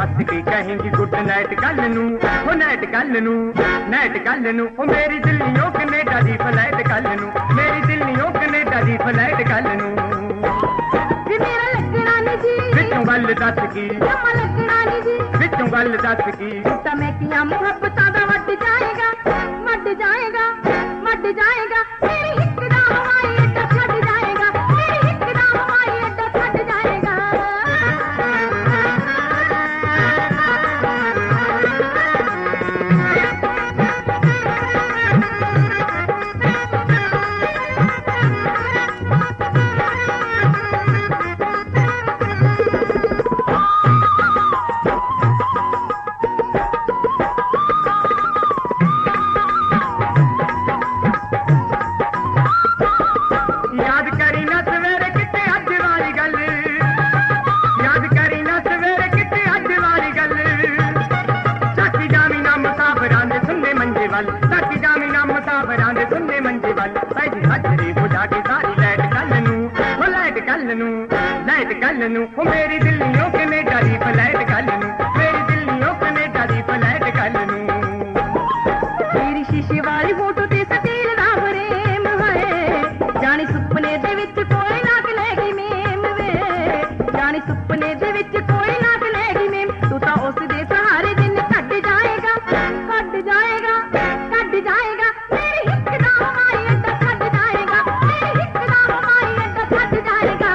हंस के कहेंगी गुड नाइट कल नू, ओ नाइट कल नू, नाइट कल नू, ओ मेरी दिल्लियों कनेडा दी फ्लाइट कल नू, मेरी दिल्लियों कनेडा दी फ्लाइट कल नू। जी मेरा लगना नहीं जी, विचों गल दस की, जमा लगना नहीं जी, विचों गल दस की, तो मैं किया मुहब्बतां दा वट जाएगा, मट जाएगा, मट जाएगा, मेरी हिक दा हवाई अड्डा छड़ जाएगा, मेरी हिक दा हवाई अड्डा छड़ जाएगा। साकी जामी ना मुसाफरां दे सुनने मंजे वाल पैदी हजरे बुझा के सारी लाइट कल नू, ओ लाइट कल नू, लाइट कल नू, ओ मेरी दिल्लियों कनेडा दी फ्लाइट कल नू, मेरी दिल्लियों कनेडा दी फ्लाइट कल नू। मेरी शीशे वाली फोटो ते सटील दा फ्रेम है, जानी सुपने दे विच कोई नाक लेगी मेम वे, जानी सुपने दे विच कोई नाक लेगी मेम, तू तां उस दे सहारे दिन कट जाएगा, कट जाएगा, कट जाएगा, मेरी हिक दा हवाई अड्डा छड़ जाएगा, मेरी हिक दा हवाई अड्डा छड़ जाएगा।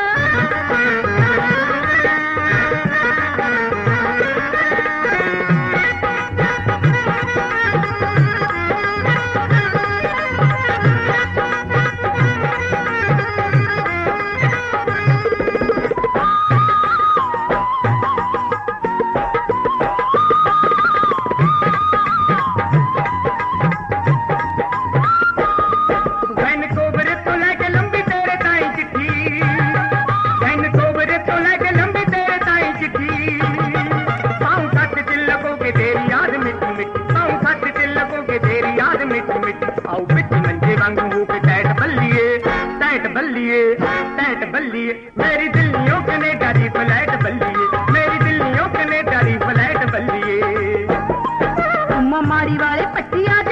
आओ बिच मंजे वांगू हो के टैट बल्लिए, टैट बल्लिए, टैट बल्लिए, मेरी दिल्लियों कनेडा दी फ्लाइट बल्लिए, मेरी दिल्लियों कनेडा दी फ्लाइट बल्लिए। उम्मा मारी वाले पट्टिया